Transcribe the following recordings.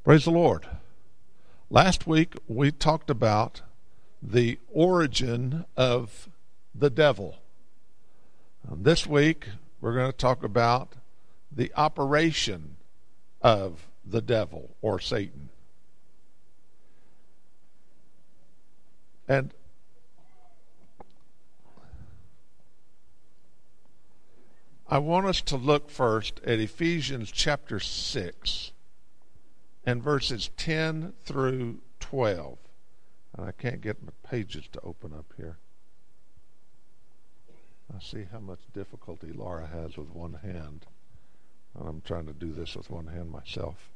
Praise the Lord. Last week we talked about the origin of the devil. This week we're going to talk about the operation of the devil or Satan. And I want us to look first at Ephesians chapter 6 and verses 10 through 12. And I can't get my pages to open up here. I see how much difficulty Laura has with one hand. And I'm trying to do this with one hand myself.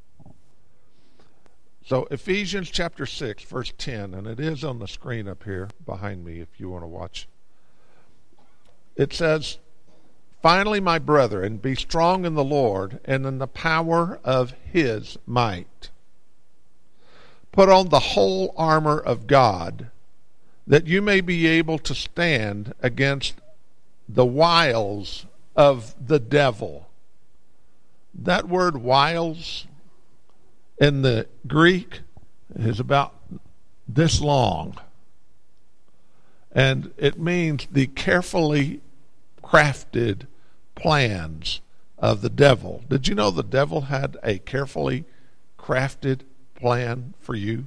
So Ephesians chapter 6, verse 10, and it is on the screen up here behind me if you want to watch. It says, "Finally, my brethren, be strong in the Lord and in the power of his might. Put on the whole armor of God, that you may be able to stand against the wiles of the devil." That word wiles in the Greek is about this long. And it means the carefully crafted plans of the devil. Did you know the devil had a carefully crafted plan for you?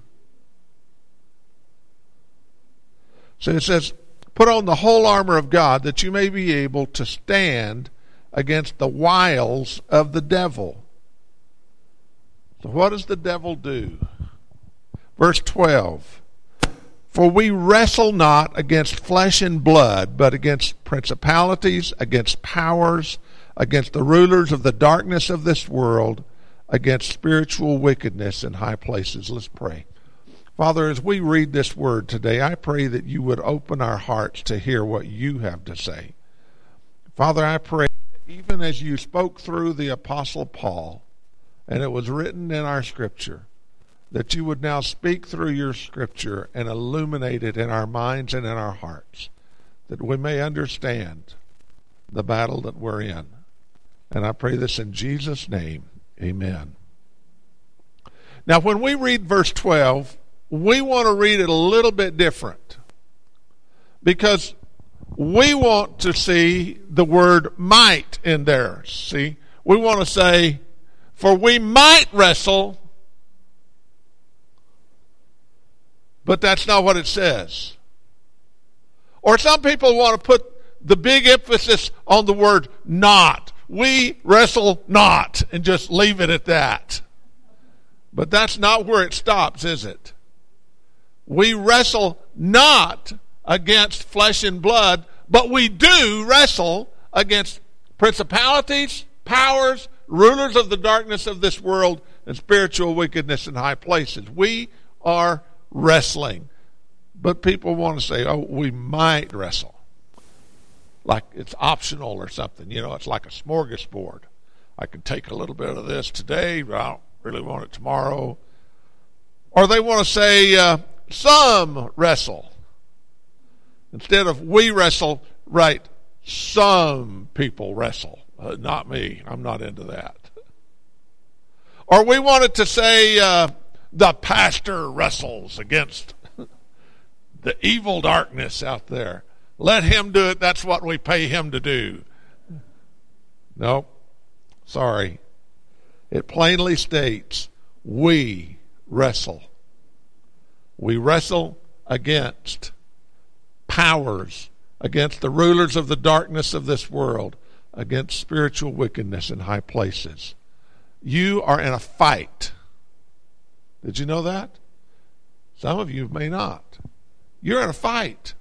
So it says, put on the whole armor of God that you may be able to stand against the wiles of the devil. So what does the devil do? Verse 12. For we wrestle not against flesh and blood, but against principalities, against powers, against the rulers of the darkness of this world, against spiritual wickedness in high places. Let's pray. Father, as we read this word today, I pray that you would open our hearts to hear what you have to say. Father, I pray, even as you spoke through the Apostle Paul, and it was written in our Scripture, that you would now speak through your Scripture and illuminate it in our minds and in our hearts, that we may understand the battle that we're in. And I pray this in Jesus' name. Amen. Now, when we read verse 12, we want to read it a little bit different, because we want to see the word might in there. See, we want to say, for we might wrestle, but that's not what it says. Or some people want to put the big emphasis on the word not. We wrestle not, and just leave it at that. But that's not where it stops, is it? We wrestle not against flesh and blood, but we do wrestle against principalities, powers, rulers of the darkness of this world, and spiritual wickedness in high places. We are wrestling. But people want to say, oh, we might wrestle. Like it's optional or something. You know, it's like a smorgasbord. I can take a little bit of this today, but I don't really want it tomorrow. Or they want to say, some wrestle. Instead of we wrestle, right, some people wrestle. Not me. I'm not into that. Or we wanted to say, the pastor wrestles against the evil darkness out there. Let him do it. That's what we pay him to do. Nope. Sorry. It plainly states, we wrestle. We wrestle against powers, against the rulers of the darkness of this world, against spiritual wickedness in high places. You are in a fight. Did you know that? Some of you may not. You're in a fight.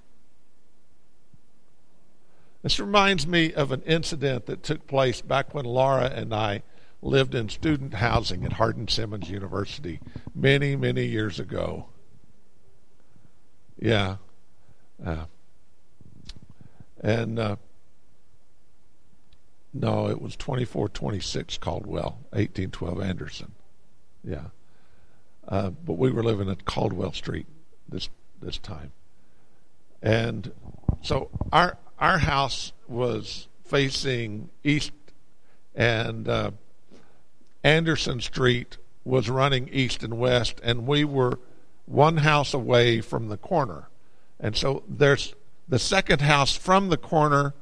This reminds me of an incident that took place back when Laura and I lived in student housing at Hardin-Simmons University many, many years ago. Yeah. No, it was 2426 Caldwell, 1812 Anderson. Yeah. But we were living at Caldwell Street this time. And so our house was facing east, and Anderson Street was running east and west, and we were one house away from the corner. And so there's the second house from the corner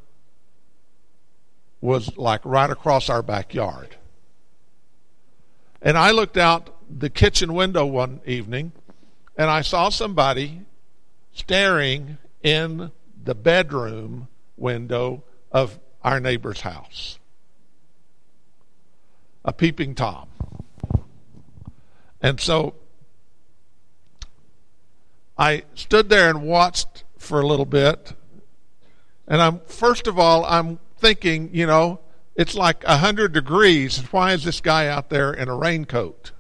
was like right across our backyard. And I looked out the kitchen window one evening, and I saw somebody staring in the bedroom window of our neighbor's house. A peeping Tom. And so I stood there and watched for a little bit. And I'm thinking, it's like 100 degrees. Why is this guy out there in a raincoat?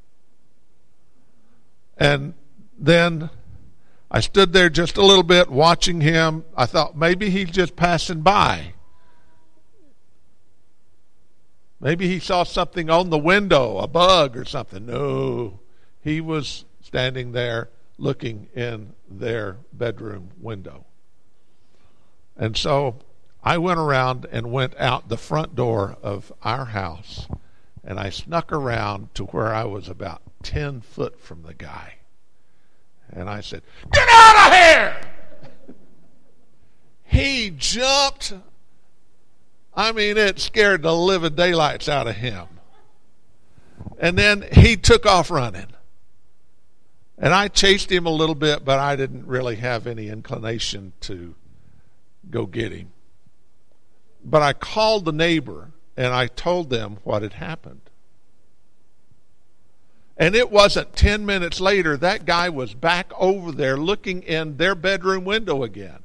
And then I stood there just a little bit watching him. I thought maybe he's just passing by. Maybe he saw something on the window, a bug or something. No, he was standing there looking in their bedroom window. And so I went around and went out the front door of our house, and I snuck around to where I was about 10 foot from the guy. And I said, "Get out of here!" He jumped. It scared the living daylights out of him. And then he took off running. And I chased him a little bit, but I didn't really have any inclination to go get him. But I called the neighbor, and I told them what had happened. And it wasn't 10 minutes later, that guy was back over there looking in their bedroom window again.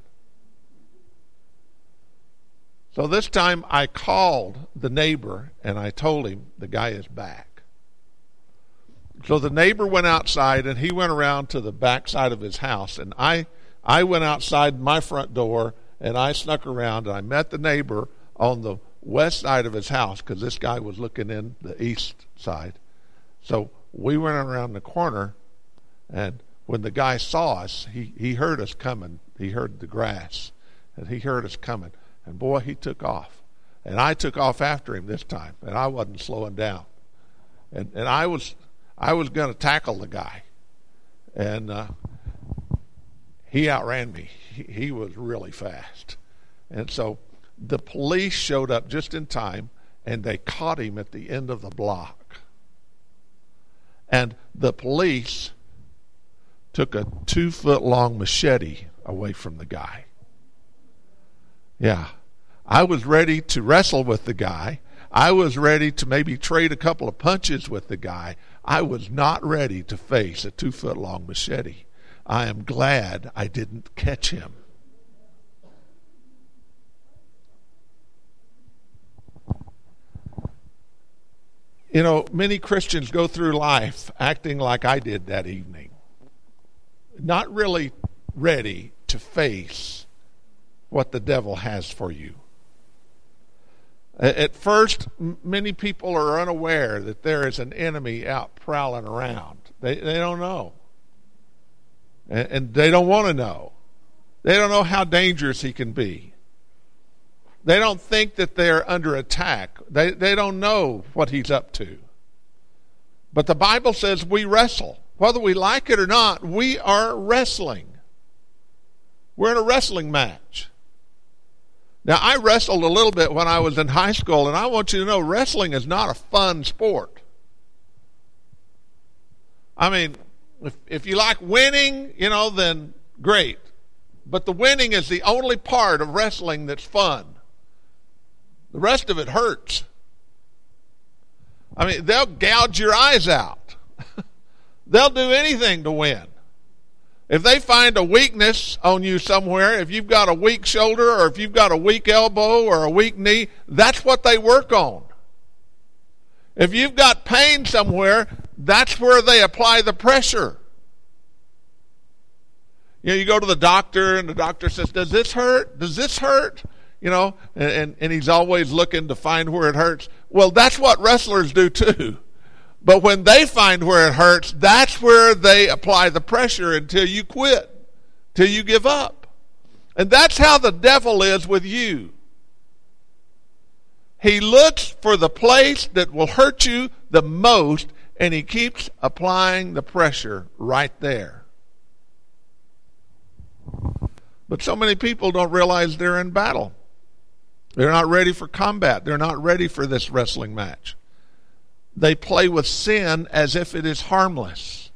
So this time I called the neighbor, and I told him the guy is back. So the neighbor went outside, and he went around to the back side of his house. And I went outside my front door, and I snuck around, and I met the neighbor on the west side of his house because this guy was looking in the east side. So we went around the corner, and when the guy saw us, he heard us coming. He heard the grass, and he heard us coming. And boy, he took off. And I took off after him this time, and I wasn't slowing down. And I was going to tackle the guy. And he outran me. He was really fast. And so the police showed up just in time, and they caught him at the end of the block. And the police took a 2-foot-long machete away from the guy. Yeah. I was ready to wrestle with the guy. I was ready to maybe trade a couple of punches with the guy. I was not ready to face a 2-foot-long machete. I am glad I didn't catch him. Many Christians go through life acting like I did that evening. Not really ready to face what the devil has for you. At first, many people are unaware that there is an enemy out prowling around. They don't know. And they don't want to know. They don't know how dangerous he can be. They don't think that they're under attack. They don't know what he's up to. But the Bible says we wrestle. Whether we like it or not, we are wrestling. We're in a wrestling match. Now, I wrestled a little bit when I was in high school, and I want you to know wrestling is not a fun sport. If you like winning, then great. But the winning is the only part of wrestling that's fun. The rest of it hurts. They'll gouge your eyes out. They'll do anything to win. If they find a weakness on you somewhere, if you've got a weak shoulder or if you've got a weak elbow or a weak knee, that's what they work on. If you've got pain somewhere, that's where they apply the pressure. You go to the doctor and the doctor says, "Does this hurt? Does this hurt?" And he's always looking to find where it hurts. Well, that's what wrestlers do too. But when they find where it hurts, that's where they apply the pressure until you quit, till you give up. And that's how the devil is with you. He looks for the place that will hurt you the most, And he keeps applying the pressure right there. But so many people don't realize they're in battle. They're not ready for combat. They're not ready for this wrestling match. They play with sin as if it is harmless.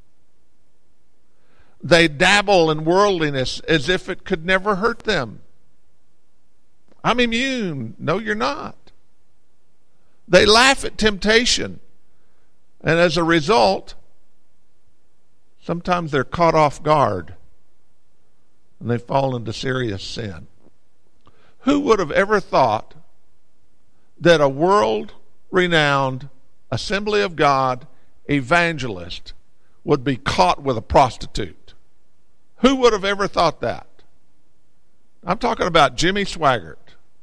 They dabble in worldliness as if it could never hurt them. I'm immune. No, you're not. They laugh at temptation. And as a result, sometimes they're caught off guard and they fall into serious sin. Who would have ever thought that a world-renowned Assembly of God evangelist would be caught with a prostitute? Who would have ever thought that? I'm talking about Jimmy Swaggart.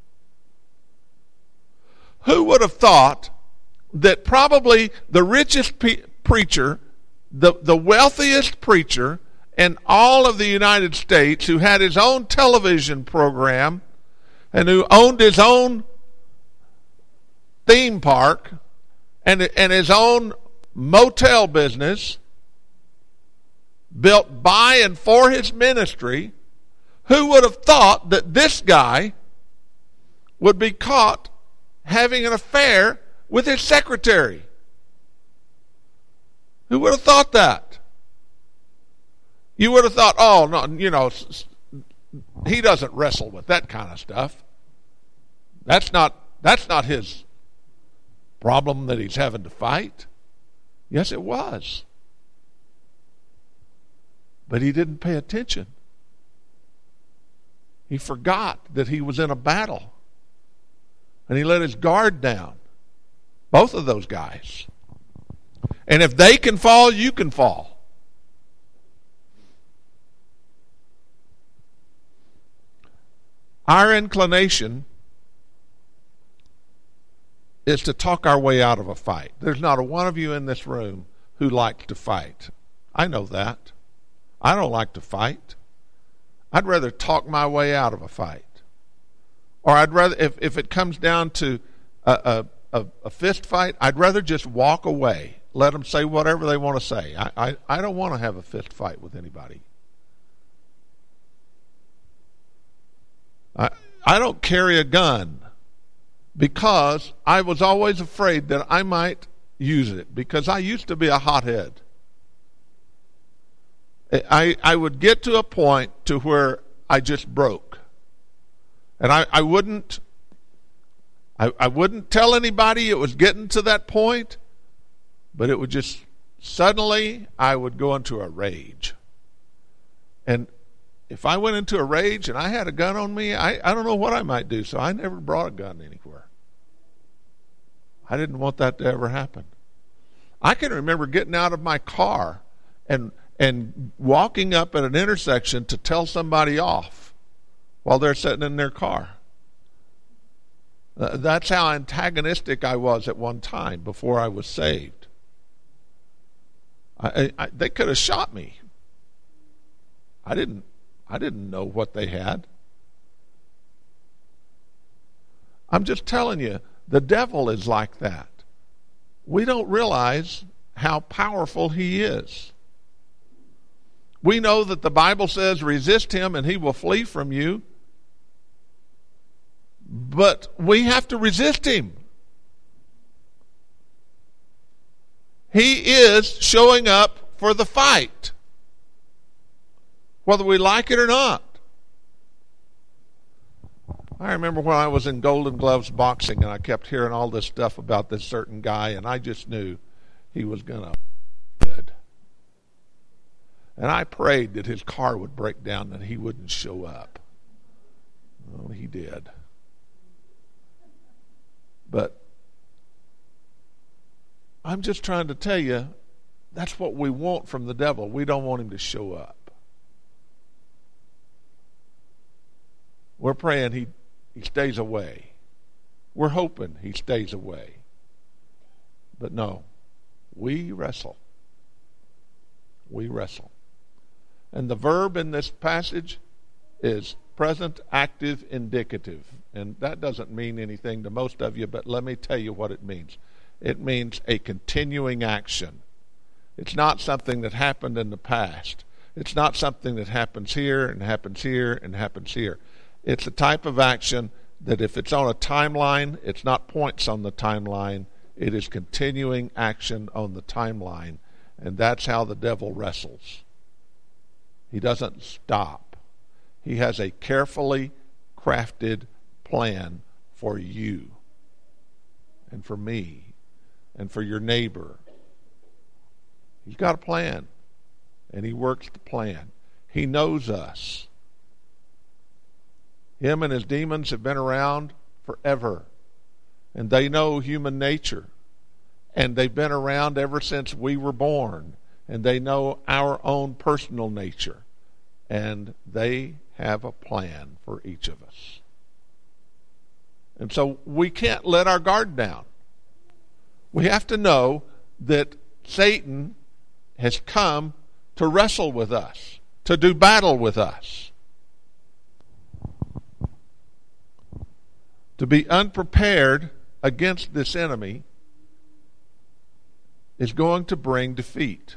Who would have thought that probably the richest preacher, the wealthiest preacher in all of the United States, who had his own television program and who owned his own theme park and his own motel business, built by and for his ministry, who would have thought that this guy would be caught having an affair with his secretary? Who would have thought that? You would have thought, oh, no, he doesn't wrestle with that kind of stuff. That's not his problem that he's having to fight. Yes, it was. But he didn't pay attention. He forgot that he was in a battle. And he let his guard down. Both of those guys. And if they can fall, you can fall. Our inclination is to talk our way out of a fight. There's not a one of you in this room who likes to fight. I know that. I don't like to fight. I'd rather talk my way out of a fight. Or I'd rather, if it comes down to a fist fight, I'd rather just walk away. Let them say whatever they want to say. I don't want to have a fist fight with anybody. I don't carry a gun because I was always afraid that I might use it, because I used to be a hothead. I would get to a point to where I just broke. And I wouldn't tell anybody it was getting to that point, but it would just, suddenly I would go into a rage. And if I went into a rage and I had a gun on me, I don't know what I might do, so I never brought a gun anywhere. I didn't want that to ever happen. I can remember getting out of my car and walking up at an intersection to tell somebody off while they're sitting in their car. That's how antagonistic I was at one time before I was saved. They could have shot me. I didn't know what they had. I'm just telling you, the devil is like that. We don't realize how powerful he is. We know that the Bible says, resist him and he will flee from you. But we have to resist him. He is showing up for the fight, whether we like it or not. I remember when I was in Golden Gloves boxing and I kept hearing all this stuff about this certain guy, and I just knew he was going to be good. And I prayed that his car would break down and he wouldn't show up. Well, he did. But I'm just trying to tell you, that's what we want from the devil. We don't want him to show up. We're praying he stays away. We're hoping he stays away. But no, we wrestle. We wrestle. And the verb in this passage is present active indicative. And that doesn't mean anything to most of you, but let me tell you what it means. It means a continuing action. It's not something that happened in the past. It's not something that happens here and happens here and happens here. It's a type of action that if it's on a timeline, it's not points on the timeline. It is continuing action on the timeline. And that's how the devil wrestles. He doesn't stop. He has a carefully crafted plan for you and for me and for your neighbor. He's got a plan, and he works the plan. He knows us. Him and his demons have been around forever, and they know human nature, and they've been around ever since we were born, and they know our own personal nature, and they have a plan for each of us. And so we can't let our guard down. We have to know that Satan has come to wrestle with us, to do battle with us. To be unprepared against this enemy is going to bring defeat.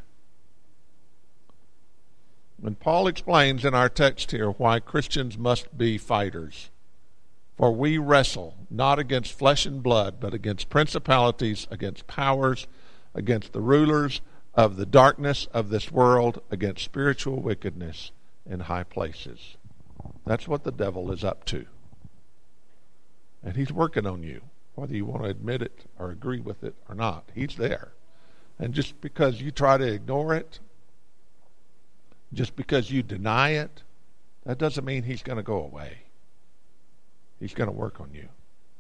When Paul explains in our text here why Christians must be fighters, for we wrestle not against flesh and blood, but against principalities, against powers, against the rulers of the darkness of this world, against spiritual wickedness in high places. That's what the devil is up to. And he's working on you, whether you want to admit it or agree with it or not. He's there. And just because you try to ignore it, just because you deny it, that doesn't mean he's going to go away. He's going to work on you.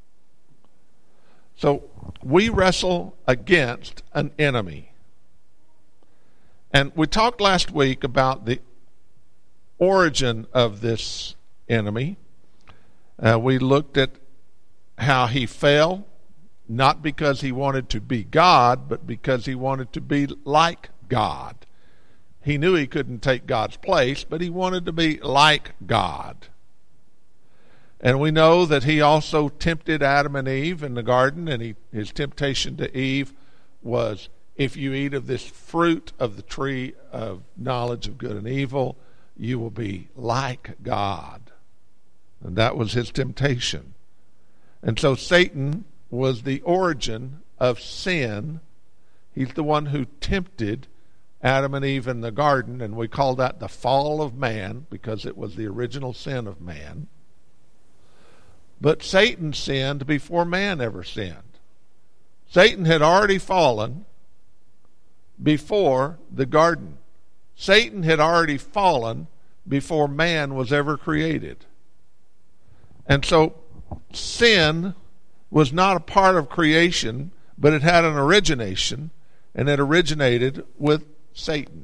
So we wrestle against an enemy. And we talked last week about the origin of this enemy. We looked at how he fell, not because he wanted to be God, but because he wanted to be like God. He knew he couldn't take God's place, but he wanted to be like God. And we know that he also tempted Adam and Eve in the garden, and his temptation to Eve was, if you eat of this fruit of the tree of knowledge of good and evil, you will be like God. And that was his temptation. And so Satan was the origin of sin. He's the one who tempted Adam and Eve in the garden, and we call that the fall of man because it was the original sin of man. But Satan sinned before man ever sinned. Satan had already fallen before the garden. Satan had already fallen before man was ever created. And so sin was not a part of creation, but it had an origination, and it originated with Satan.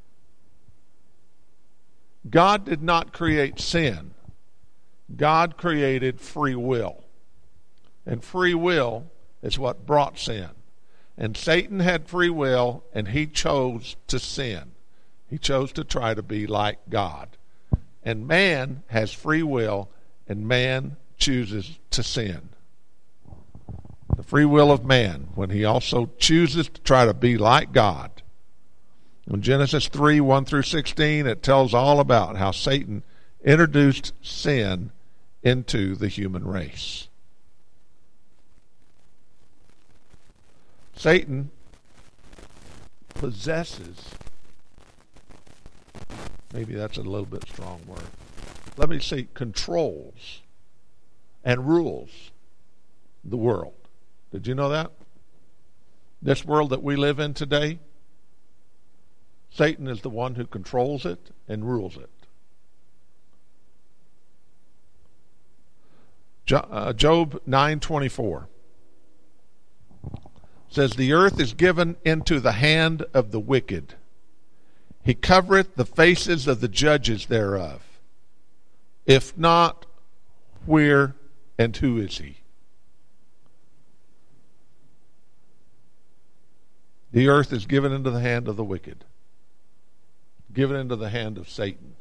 God did not create sin. God created free will. And free will is what brought sin. And Satan had free will, and he chose to sin. He chose to try to be like God. And man has free will, and man chooses to sin. The free will of man, when he also chooses to try to be like God. In Genesis 3, 1 through 16, it tells all about how Satan introduced sin into the human race. Satan possesses, maybe that's a little bit strong word. Let me say controls and rules the world. Did you know that? This world that we live in today, Satan is the one who controls it and rules it. Job 9:24 says, the earth is given into the hand of the wicked. He covereth the faces of the judges thereof. If not, where and who is he? The earth is given into the hand of the wicked, given into the hand of Satan.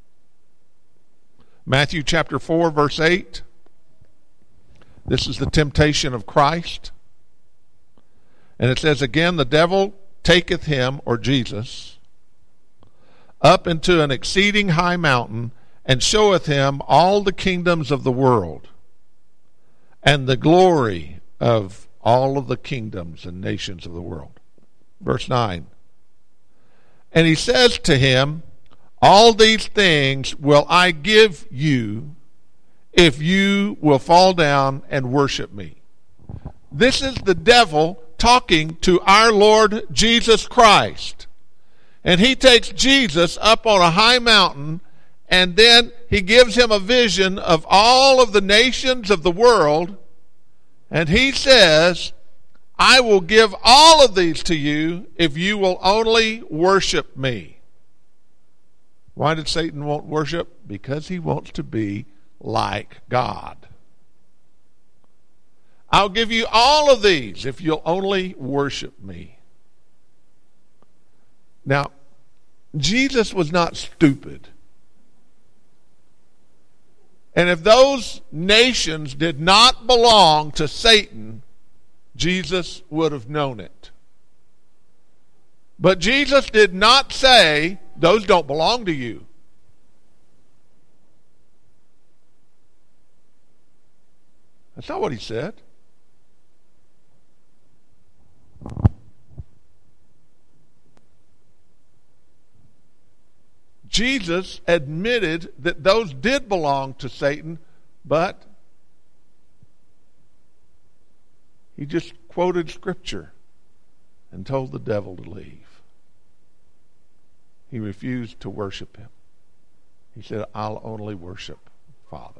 Matthew chapter 4, verse 8. This is the temptation of Christ. And it says again, the devil taketh him, or Jesus, up into an exceeding high mountain, and showeth him all the kingdoms of the world, and the glory of all of the kingdoms and nations of the world. Verse 9. And he says to him, all these things will I give you if you will fall down and worship me. This is the devil talking to our Lord Jesus Christ. And he takes Jesus up on a high mountain, and then he gives him a vision of all of the nations of the world, and he says, I will give all of these to you if you will only worship me. Why did Satan want worship? Because he wants to be like God. I'll give you all of these if you'll only worship me. Now, Jesus was not stupid. And if those nations did not belong to Satan, Jesus would have known it. But Jesus did not say, those don't belong to you. That's not what he said. Jesus admitted that those did belong to Satan, but he just quoted Scripture and told the devil to leave. He refused to worship him. He said, I'll only worship Father.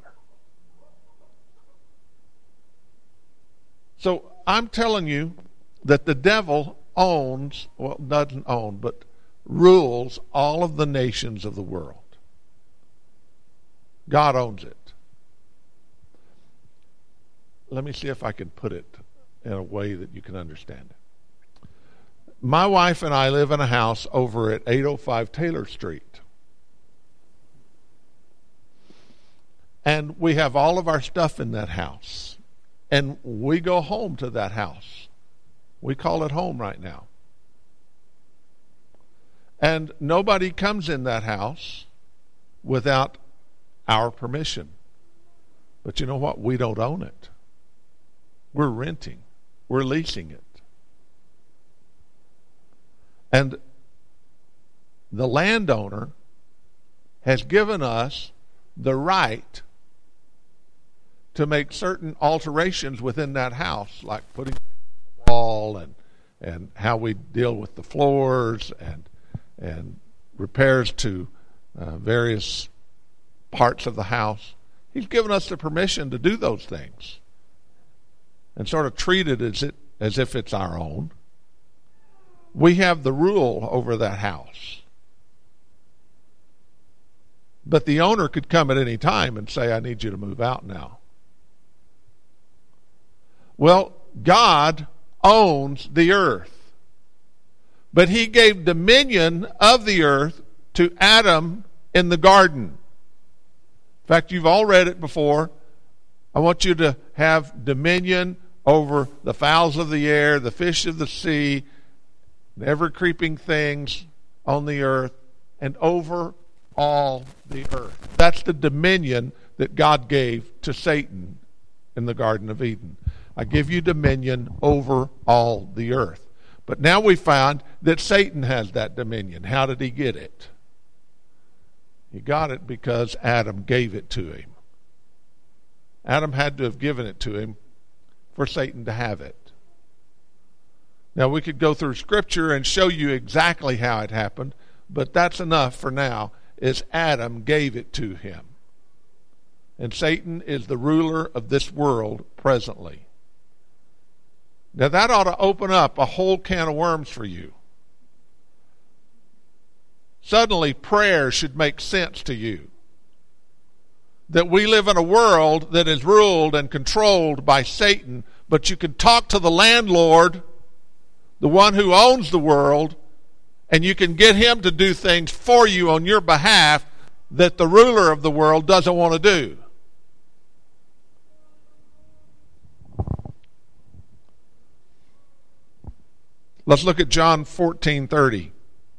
So I'm telling you that the devil owns, well, doesn't own, but rules all of the nations of the world. God owns it. Let me see if I can put it in a way that you can understand it. My wife and I live in a house over at 805 Taylor Street. And we have all of our stuff in that house. And we go home to that house. We call it home right now. And nobody comes in that house without our permission. But you know what? We don't own it. We're renting. We're leasing it. And the landowner has given us the right to make certain alterations within that house, like putting things on the wall and how we deal with the floors and repairs to various parts of the house. He's given us the permission to do those things and sort of treat it as if it's our own. We have the rule over that house. But the owner could come at any time and say, I need you to move out now. Well, God owns the earth. But he gave dominion of the earth to Adam in the garden. In fact, you've all read it before. I want you to have dominion over the fowls of the air, the fish of the sea, every creeping things on the earth, and over all the earth. That's the dominion that God gave to Satan in the Garden of Eden. I give you dominion over all the earth. But now we find that Satan has that dominion. How did he get it? He got it because Adam gave it to him. Adam had to have given it to him for Satan to have it. Now we could go through Scripture and show you exactly how it happened, but that's enough for now, is Adam gave it to him. And Satan is the ruler of this world presently. Now that ought to open up a whole can of worms for you. Suddenly prayer should make sense to you. That we live in a world that is ruled and controlled by Satan, but you can talk to the landlord, the one who owns the world, and you can get him to do things for you on your behalf that the ruler of the world doesn't want to do. Let's look at John 14:30.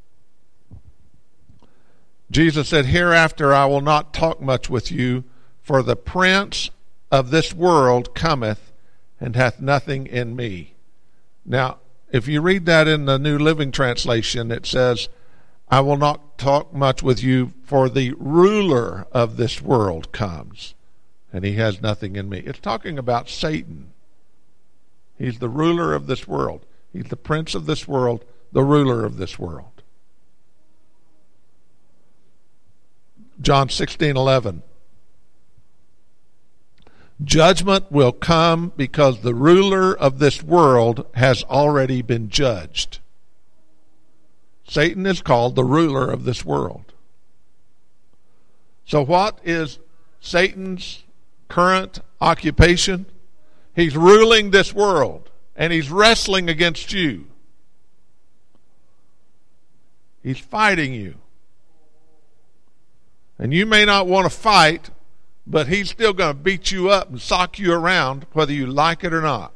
Jesus said, "Hereafter I will not talk much with you, for the prince of this world cometh, and hath nothing in me." Now, if you read that in the New Living Translation, it says, "I will not talk much with you, for the ruler of this world comes, and he has nothing in me." It's talking about Satan. He's the ruler of this world. He's the prince of this world, the ruler of this world. John 16:11. Judgment will come because the ruler of this world has already been judged. Satan is called the ruler of this world. So what is Satan's current occupation? He's ruling this world, and he's wrestling against you. He's fighting you. And you may not want to fight, but he's still going to beat you up and sock you around whether you like it or not.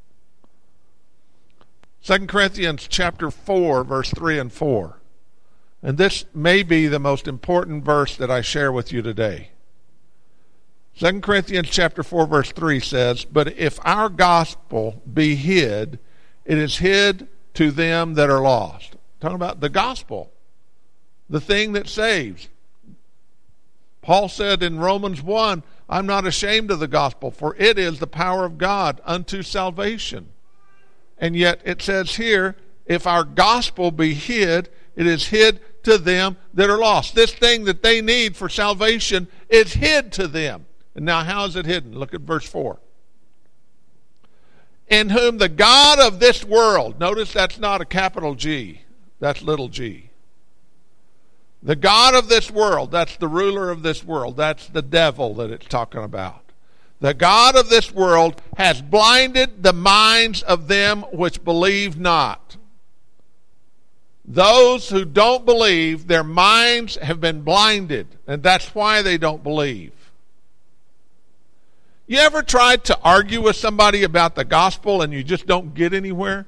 2 Corinthians chapter 4, verse 3 and 4. And this may be the most important verse that I share with you today. 2 Corinthians chapter 4, verse 3 says, "But if our gospel be hid, it is hid to them that are lost." Talking about the gospel, the thing that saves. Paul said in Romans 1, "I'm not ashamed of the gospel, for it is the power of God unto salvation." And yet it says here, if our gospel be hid, it is hid to them that are lost. This thing that they need for salvation is hid to them. And now how is it hidden? Look at verse 4. "In whom the God of this world," notice that's not a capital G, that's little g. The God of this world, that's the ruler of this world. That's the devil that it's talking about. The God of this world has blinded the minds of them which believe not. Those who don't believe, their minds have been blinded, and that's why they don't believe. You ever tried to argue with somebody about the gospel and you just don't get anywhere?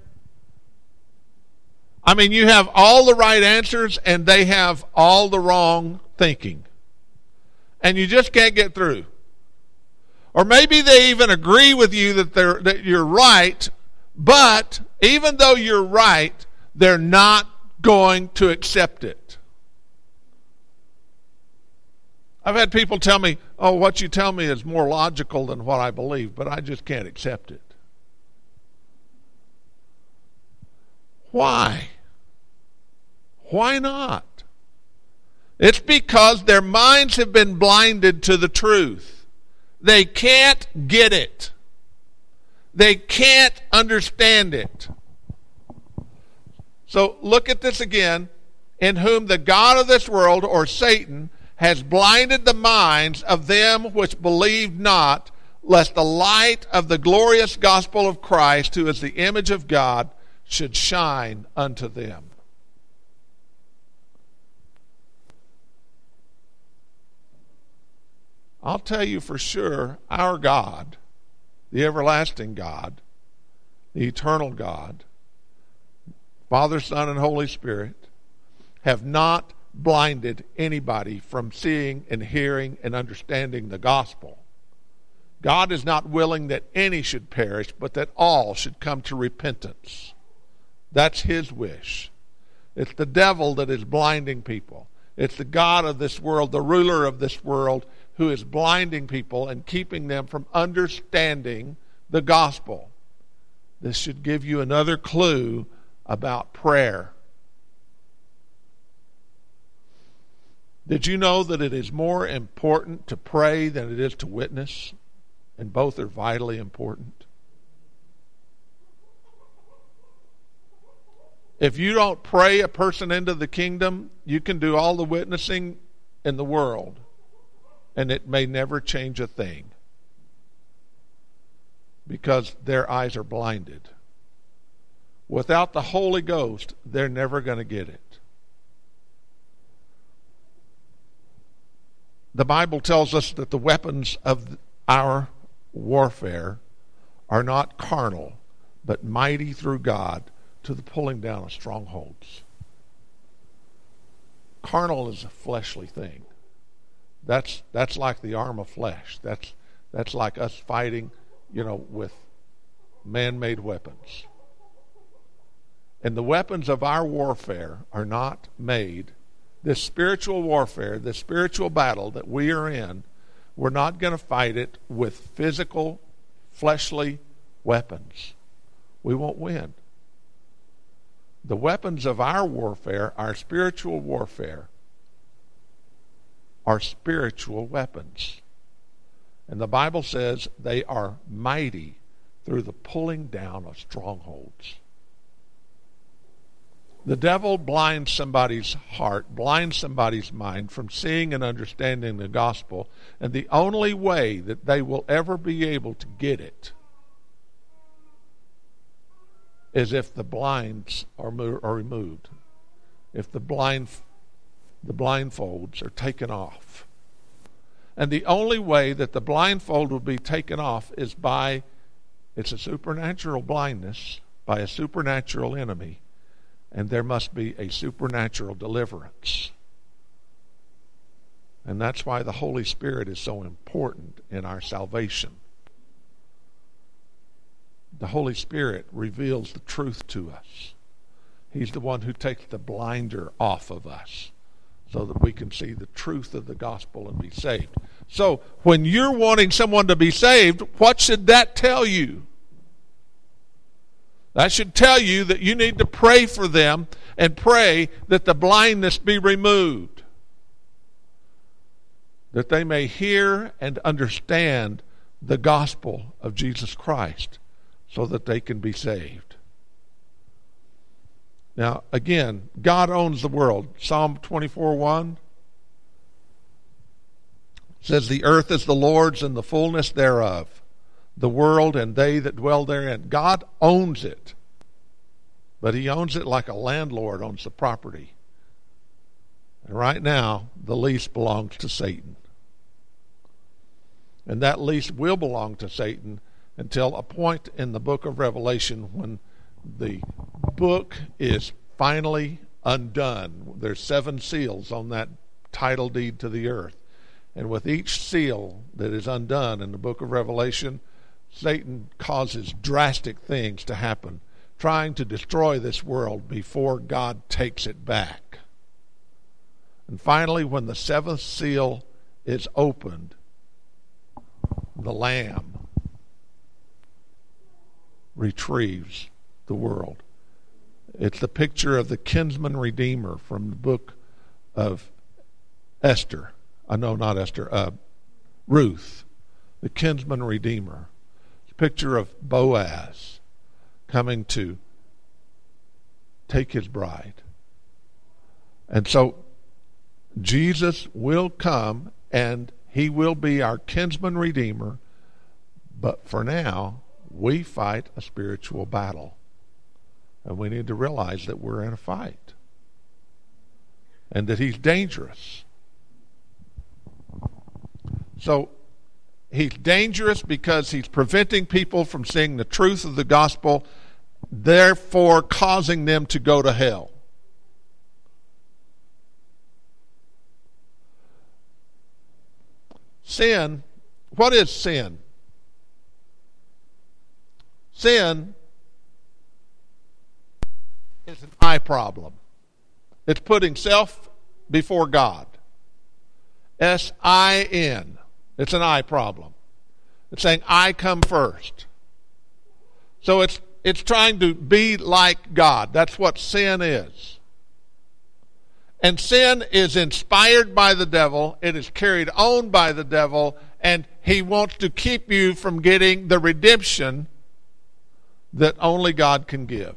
I mean, you have all the right answers and they have all the wrong thinking. And you just can't get through. Or maybe they even agree with you that you're right, but even though you're right, they're not going to accept it. I've had people tell me, "Oh, what you tell me is more logical than what I believe," but I just can't accept it. Why? Why not? It's because their minds have been blinded to the truth. They can't get it. They can't understand it. So look at this again. "In whom the God of this world," or Satan, "has blinded the minds of them which believe not, lest the light of the glorious gospel of Christ, who is the image of God, should shine unto them." I'll tell you for sure, our God, the everlasting God, the eternal God, Father, Son, and Holy Spirit, have not blinded anybody from seeing and hearing and understanding the gospel. God is not willing that any should perish, but that all should come to repentance. That's his wish. It's the devil that is blinding people. It's the God of this world, the ruler of this world, who is blinding people and keeping them from understanding the gospel. This should give you another clue about prayer. Did you know that it is more important to pray than it is to witness? And both are vitally important. If you don't pray a person into the kingdom, you can do all the witnessing in the world, and it may never change a thing because their eyes are blinded. Without the Holy Ghost, they're never going to get it. The Bible tells us that the weapons of our warfare are not carnal, but mighty through God to the pulling down of strongholds. Carnal is a fleshly thing. That's like the arm of flesh. That's like us fighting, with man-made weapons. And the weapons of our warfare are not made. This spiritual warfare, this spiritual battle that we are in, we're not going to fight it with physical, fleshly weapons. We won't win. The weapons of our warfare, our spiritual warfare, are spiritual weapons. And the Bible says they are mighty through the pulling down of strongholds. The devil blinds somebody's heart, blinds somebody's mind from seeing and understanding the gospel, and the only way that they will ever be able to get it is if the blinds are removed, if the blindfolds are taken off. And the only way that the blindfold will be taken off is it's a supernatural blindness by a supernatural enemy, and there must be a supernatural deliverance. And that's why the Holy Spirit is so important in our salvation. The Holy Spirit reveals the truth to us. He's the one who takes the blinder off of us so that we can see the truth of the gospel and be saved. So when you're wanting someone to be saved, what should that tell you? That should tell you that you need to pray for them and pray that the blindness be removed, that they may hear and understand the gospel of Jesus Christ so that they can be saved. Now, again, God owns the world. Psalm 24:1 says, "The earth is the Lord's and the fullness thereof, the world and they that dwell therein." God owns it, but he owns it like a landlord owns the property. And right now, the lease belongs to Satan. And that lease will belong to Satan until a point in the book of Revelation when the book is finally undone. There's 7 seals on that title deed to the earth. And with each seal that is undone in the book of Revelation, Satan causes drastic things to happen, trying to destroy this world before God takes it back. And finally, when the 7th seal is opened, the Lamb retrieves the world. It's the picture of the kinsman redeemer from the book of Esther. No, not Esther. Ruth, the kinsman redeemer. It's a picture of Boaz coming to take his bride. And so Jesus will come and he will be our kinsman redeemer, but for now, we fight a spiritual battle. And we need to realize that we're in a fight. And that he's dangerous. So, he's dangerous because he's preventing people from seeing the truth of the gospel, therefore causing them to go to hell. Sin, what is sin? Sin is an I problem. It's putting self before God. S-I-N. It's an I problem. It's saying I come first. So it's trying to be like God. That's what sin is. And sin is inspired by the devil. It is carried on by the devil. And he wants to keep you from getting the redemption that only God can give.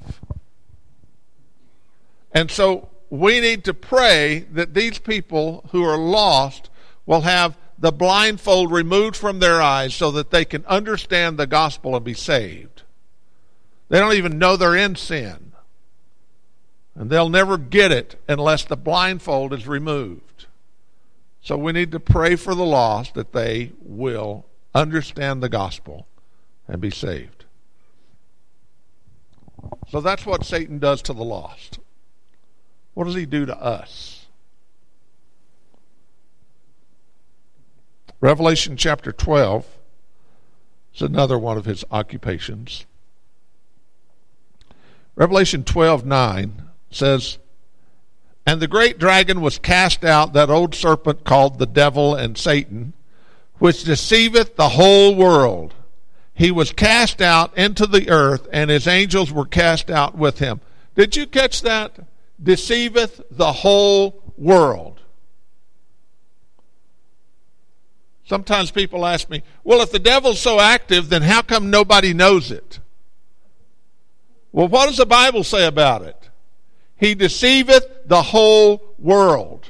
And so we need to pray that these people who are lost will have the blindfold removed from their eyes so that they can understand the gospel and be saved. They don't even know they're in sin. And they'll never get it unless the blindfold is removed. So we need to pray for the lost that they will understand the gospel and be saved. So So that's what Satan does to the lost. What does he do to us? Revelation chapter 12 is another one of his occupations. Revelation 12:9 says, "And the great dragon was cast out, that old serpent called the devil and Satan, which deceiveth the whole world. He was cast out into the earth, and his angels were cast out with him." Did you catch that? Deceiveth the whole world. Sometimes people ask me, well, if the devil's so active, then how come nobody knows it? Well, what does the Bible say about it? He deceiveth the whole world.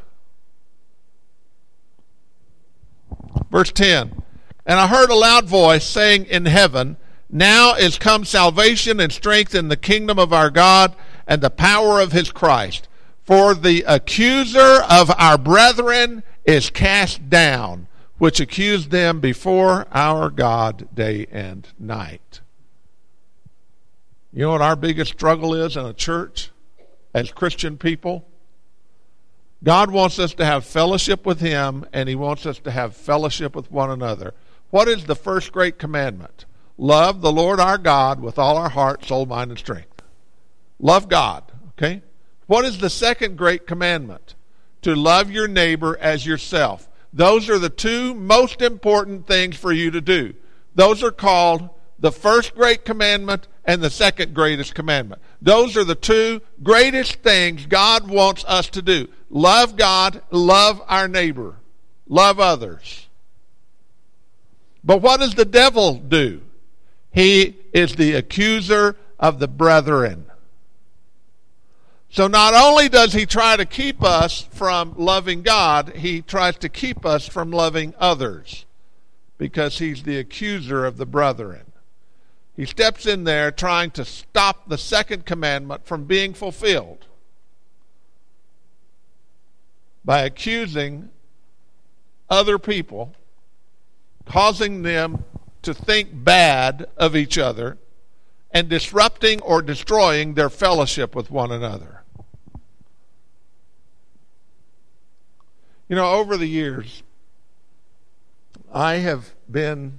Verse 10, "And I heard a loud voice saying in heaven, Now is come salvation and strength in the kingdom of our God and the power of his Christ. For the accuser of our brethren is cast down, which accused them before our God day and night." You know what our biggest struggle is in a church as Christian people? God wants us to have fellowship with him, and he wants us to have fellowship with one another. What is the first great commandment? Love the Lord our God with all our heart, soul, mind, and strength. Love God, okay? What is the second great commandment? To love your neighbor as yourself. Those are the two most important things for you to do. Those are called the first great commandment and the second greatest commandment. Those are the two greatest things God wants us to do. Love God, love our neighbor, love others. But what does the devil do? He is the accuser of the brethren. So not only does he try to keep us from loving God, he tries to keep us from loving others because he's the accuser of the brethren. He steps in there trying to stop the second commandment from being fulfilled by accusing other people, causing them to think bad of each other, and disrupting or destroying their fellowship with one another. You know, over the years, I have been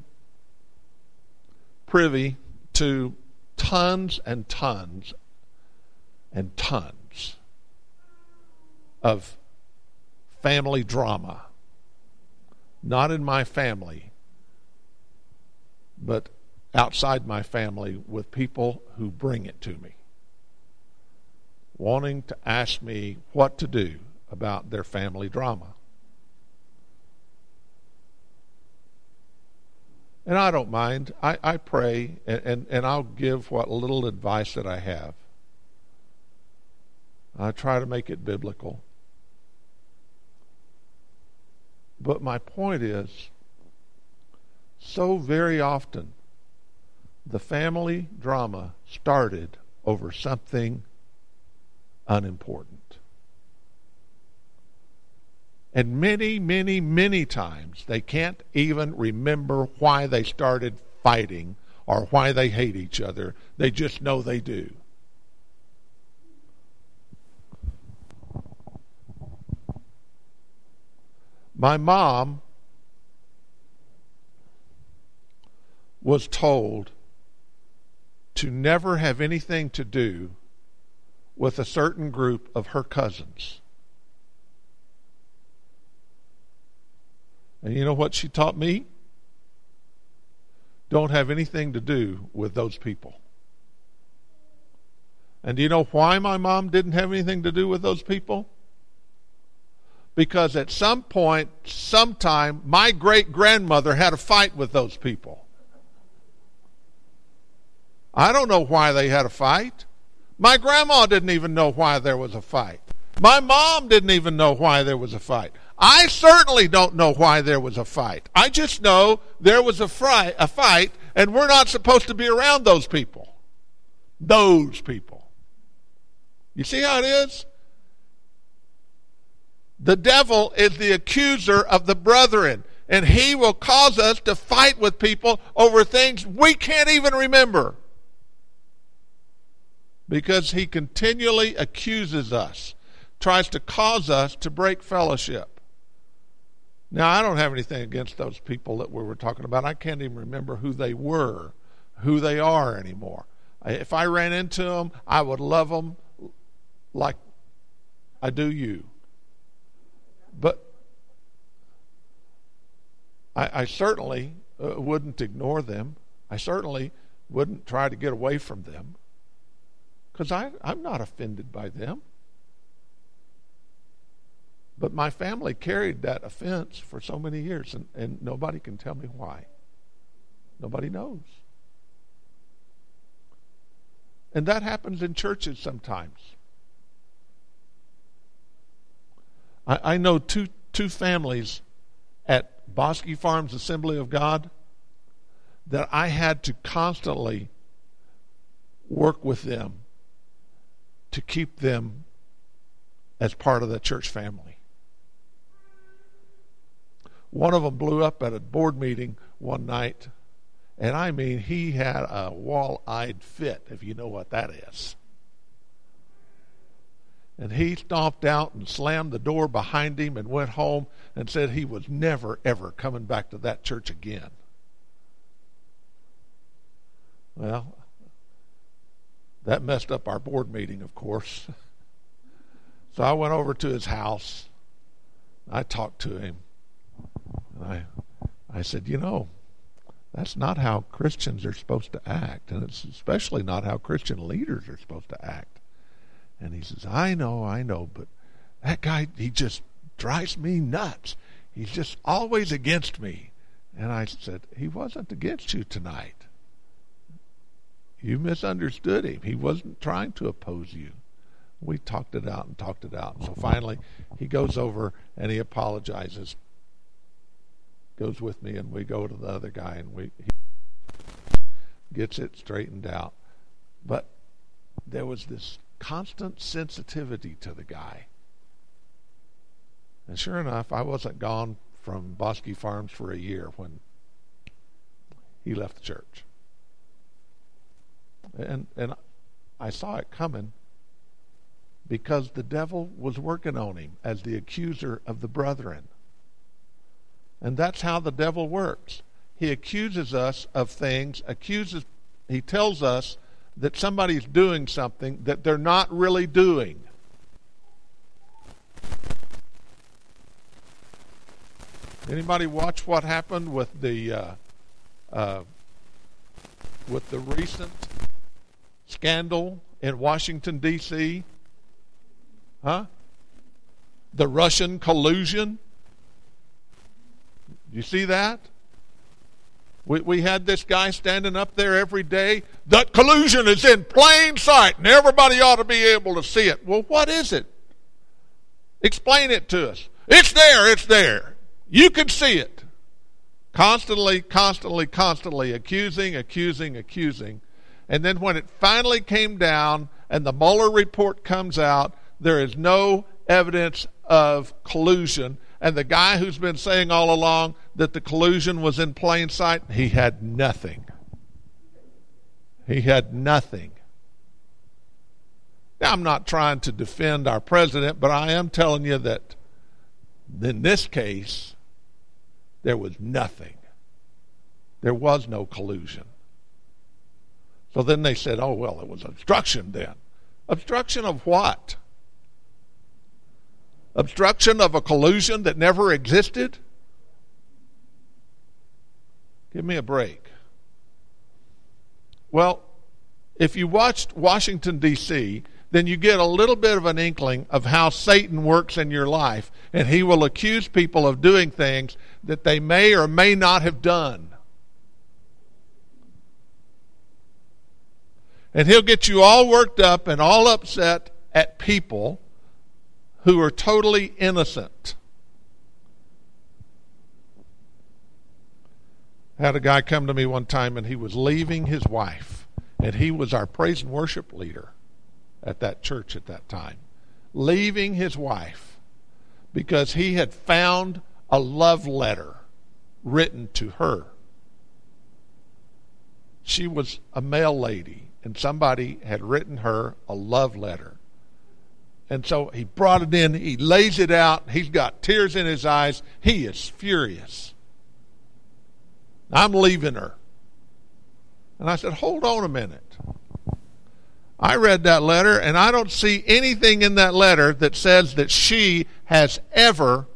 privy to tons and tons and tons of family drama. Not in my family, but outside my family with people who bring it to me, wanting to ask me what to do about their family drama. And I don't mind. I pray, and I'll give what little advice that I have. I try to make it biblical. But my point is, so very often, the family drama started over something unimportant. And many, many, many times they can't even remember why they started fighting or why they hate each other. They just know they do. My mom was told to never have anything to do with a certain group of her cousins. And you know what she taught me? Don't have anything to do with those people. And do you know why my mom didn't have anything to do with those people? Because at some point, sometime, my great-grandmother had a fight with those people. I don't know why they had a fight. My grandma didn't even know why there was a fight. My mom didn't even know why there was a fight. I certainly don't know why there was a fight. I just know there was a fight, and we're not supposed to be around those people. Those people. You see how it is? The devil is the accuser of the brethren, and he will cause us to fight with people over things we can't even remember. because he continually accuses us, tries to cause us to break fellowship. Now, I don't have anything against those people that we were talking about. I can't even remember who they were, who they are anymore. If I ran into them, I would love them like I do you. But I certainly wouldn't ignore them. I certainly wouldn't try to get away from them, because I'm not offended by them. But my family carried that offense for so many years, and nobody can tell me why. Nobody knows. And that happens in churches sometimes. I know two families at Bosque Farms Assembly of God that I had to constantly work with them to keep them as part of the church family. One of them blew up at a board meeting one night, and I mean, he had a wall-eyed fit, if you know what that is. And he stomped out and slammed the door behind him and went home and said he was never, ever coming back to that church again. Well, that messed up our board meeting, of course. So I went over to his house. I talked to him. And I said, you know, that's not how Christians are supposed to act. And it's especially not how Christian leaders are supposed to act. And he says, I know, but that guy, he just drives me nuts. He's just always against me. And I said, he wasn't against you tonight. You misunderstood him. He wasn't trying to oppose you. We talked it out. And so finally, he goes over and he apologizes. Goes with me, and we go to the other guy, and he gets it straightened out. But there was this constant sensitivity to the guy. And sure enough, I wasn't gone from Bosque Farms for a year when he left the church. And I saw it coming, because the devil was working on him as the accuser of the brethren. And that's how the devil works. He accuses us of things, he tells us that somebody's doing something that they're not really doing. Anybody watch what happened with the recent scandal in Washington, D.C.? Huh? The Russian collusion? You see that? We had this guy standing up there every day. That collusion is in plain sight, and everybody ought to be able to see it. Well, what is it? Explain it to us. It's there. You can see it. Constantly accusing. And then when it finally came down and the Mueller report comes out, there is no evidence of collusion. And the guy who's been saying all along that the collusion was in plain sight, he had nothing. Now, I'm not trying to defend our president, but I am telling you that in this case, there was nothing. There was no collusion. So then they said, oh, well, it was obstruction then. Obstruction of what? Obstruction of a collusion that never existed? Give me a break. Well, if you watched Washington, D.C., then you get a little bit of an inkling of how Satan works in your life, and he will accuse people of doing things that they may or may not have done. And he'll get you all worked up and all upset at people who are totally innocent. I had a guy come to me one time, and he was leaving his wife, and he was our praise and worship leader at that church at that time. Leaving his wife because he had found a love letter written to her. She was a mail lady, and somebody had written her a love letter. And so he brought it in, he lays it out, he's got tears in his eyes, he is furious. I'm leaving her. And I said, hold on a minute. I read that letter, and I don't see anything in that letter that says that she has ever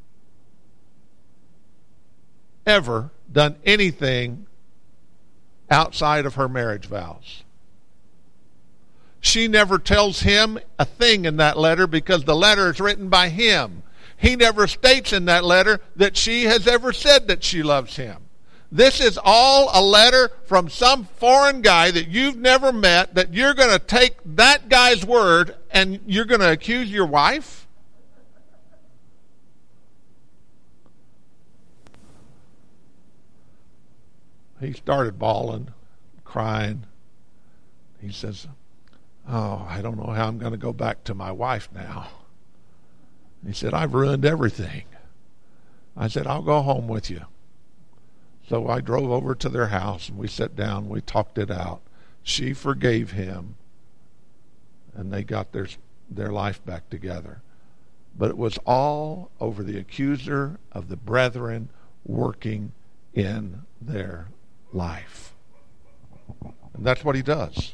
done anything outside of her marriage vows. She never tells him a thing in that letter because the letter is written by him. He never states in that letter that she has ever said that she loves him. This is all a letter from some foreign guy that you've never met, that you're going to take that guy's word and you're going to accuse your wife? He started bawling, crying. He says, oh, I don't know how I'm going to go back to my wife now. He said, I've ruined everything. I said, I'll go home with you. So I drove over to their house, and we sat down, we talked it out. She forgave him, and they got their life back together. But it was all over the accuser of the brethren working in their life. And that's what he does.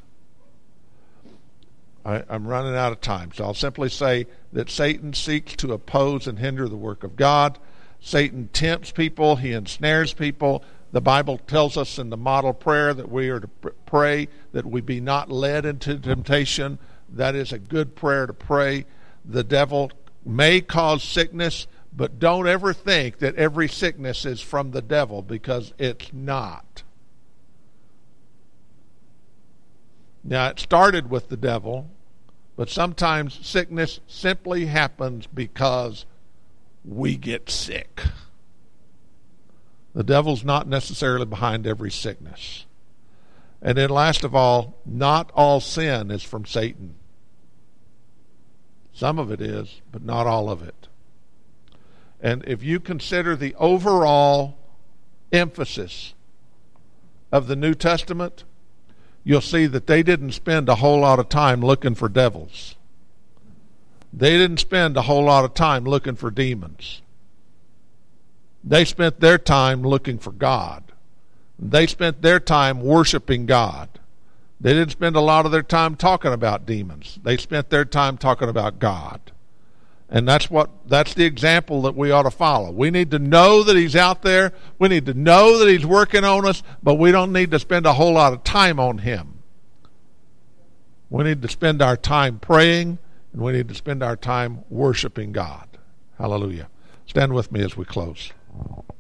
I'm running out of time, so I'll simply say that Satan seeks to oppose and hinder the work of God. Satan tempts people. He ensnares people. The Bible tells us in the model prayer that we are to pray that we be not led into temptation. That is a good prayer to pray. The devil may cause sickness, but don't ever think that every sickness is from the devil, because it's not. Now, it started with the devil, but sometimes sickness simply happens because we get sick. The devil's not necessarily behind every sickness. And then last of all, not all sin is from Satan. Some of it is, but not all of it. And if you consider the overall emphasis of the New Testament, you'll see that they didn't spend a whole lot of time looking for devils. They didn't spend a whole lot of time looking for demons. They spent their time looking for God. They spent their time worshiping God. They didn't spend a lot of their time talking about demons. They spent their time talking about God. And that's the example that we ought to follow. We need to know that he's out there. We need to know that he's working on us, but we don't need to spend a whole lot of time on him. We need to spend our time praying, and we need to spend our time worshiping God. Hallelujah. Stand with me as we close.